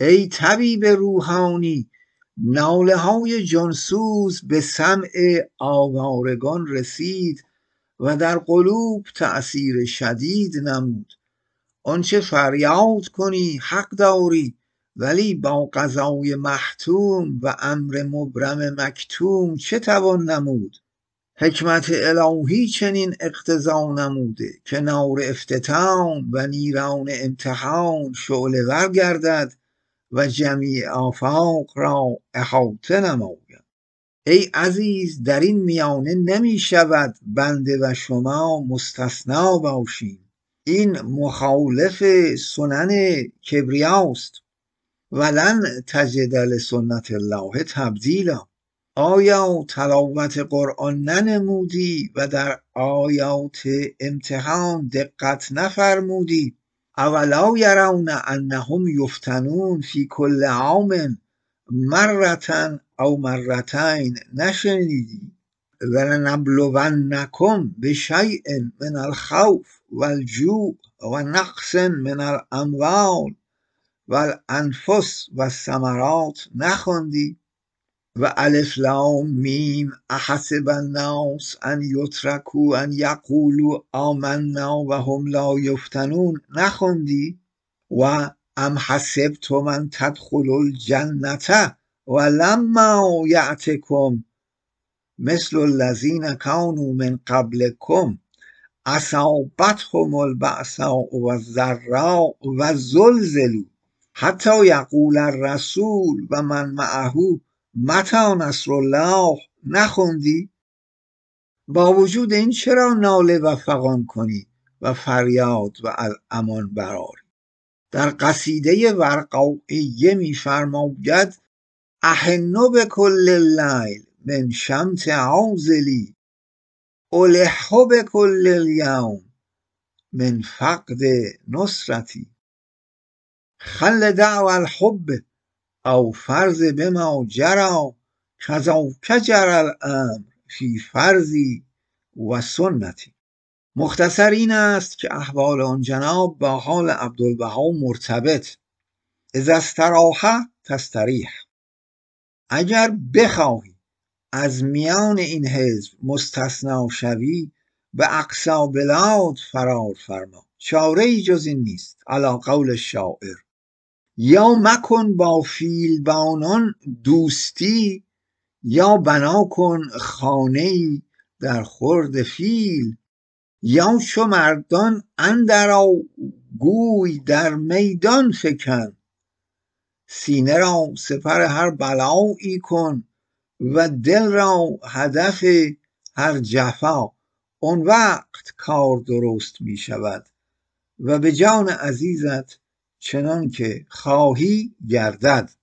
ای طبیب روحانی، ناله های جانسوز به سمع آوارگان رسید و در قلوب تأثیر شدید نمود. آنچه فریاد کنی حق داری، ولی با قضای محتوم و امر مبرم مکتوم چه توان نمود؟ حکمت الهی چنین اقتضا نموده که نار افتتان و نیران امتحان شعله ور گردد و جمیع آفاق را احاطه نماید. ای عزیز، در این میانه نمی شود بنده و شما مستثنا باشیم. این مخالف سنن کبریاست. ولن تجد لسنت الله تبدیلا. آیا تلاوت قرآن ننمودی و در آیات امتحان دقت نفرمودی؟ اولا یرون انهم یفتنون فی کل عام مرة او مرتین نشنیدی؟ ولنبلونکم بشیء من الخوف والجوع و نقص من الاموال والانفس والثمرات نخواندی؟ و الف لام میم احسب الناس ان یترکوا ان یقولوا آمنا و هم لا یفتنون نخواندی؟ و ام حسبتم ان تدخلوا الجنة ولما یأتکم مثل الذین کانوا من قبلکم اصابتهم البأساء والضراء وزلزلوا حتی یقول الرسول و من معه متی نصر الله نخوندی؟ با وجود این چرا ناله و فغان کنی و فریاد و امان برآری؟ در قصیده ورقائیه می‌فرماید احن بکل اللیل من شمت عاذلی الح بکل الیوم من فقد نصرتی. خل دعو الحب او فرض بما جری کذاک جری الامر فی فرضی و سنتی. مختصر این است که احوال آن جناب با حال عبدالبها مرتبط. اذا استراح تستریح. اگر بخواهی از میان این حزب مستثنا شوی به اقصی بلاد فرار فرما، چاره ای جز این نیست. علی قول شاعر یا مکن با فیلبانان دوستی، یا بنا کن خانه‌ای در خورد فیل، یا چو مردان اندرآ گوی در میدان فکن، سینه را سپر هر بلایی کن و دل را هدف هر جفا. اون وقت کار درست می شود و به جان عزیزت چنان که خواهی گردد.